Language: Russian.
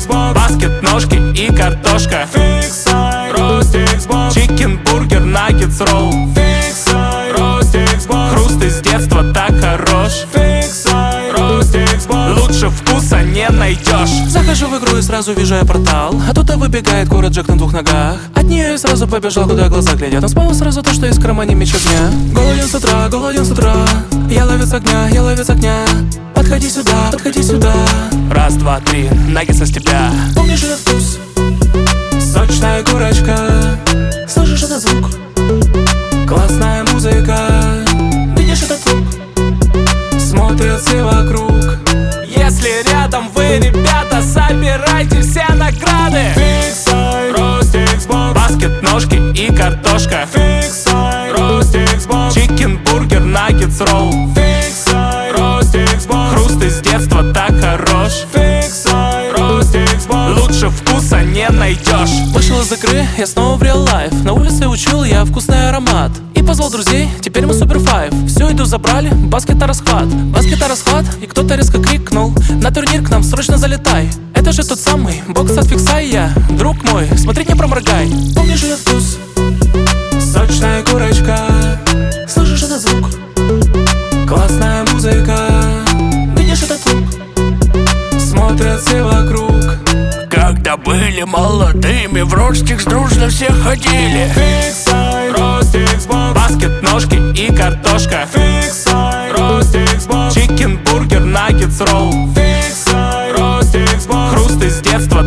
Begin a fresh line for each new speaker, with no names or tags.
Баскет, ножки и картошка.
Фиксай, Ростиксбокс.
Чикен, бургер, наггетс, ролл.
Фиксай, Ростиксбокс.
Хруст из детства так хорош.
Фиксай, Ростиксбокс.
Лучше вкуса не найдешь.
Захожу в игру и сразу вижу я портал. Оттуда выбегает кура Джек на двух ногах. От нее я сразу побежал, куда глаза глядят. Он спал сразу то, что из кармана меч огня. Голоден с утра, голоден с утра. Я ловец огня, я ловец огня. Подходи сюда, подходи сюда.
Раз, два, три, наггетса с тебя.
Помнишь этот вкус? Сочная курочка. Слышишь этот звук? Классная музыка. Видишь этот лук? Смотрят все вокруг.
Если рядом вы, ребята, собирайте все награды.
Фиксай, Ростиксбокс.
Баскет, ножки и картошка.
Фиксай, Ростиксбокс.
Чикен, бургер, наггетс, ролл.
Фиксай, Ростиксбокс.
Хруст из детства так хорош.
Фиксай, Ростиксбокс.
Лучше вкуса не найдешь.
Вышел из игры, я снова в real life. На улице учил я вкусный аромат. И позвал друзей, теперь мы супер файв. Все, иду забрали, баскет на расхват. Баскет на расхват, и кто-то резко крикнул: на турнир к нам срочно залетай. Это же тот самый бокс от Фиксай я. Друг мой, смотри, не проморгай. Помнишь этот вкус? Сочная курочка. Слышишь этот звук? Классная музыка. Видишь этот лук? Смотрят все вокруг.
Когда были молодыми, в Ростикс дружно все ходили.
Фиксай, Ростиксбокс.
Баскет, ножки и картошка.
Фиксай, Ростиксбокс.
Чикен, бургер, наггетс, ролл.
Фиксай, Ростиксбокс.
Хруст из детства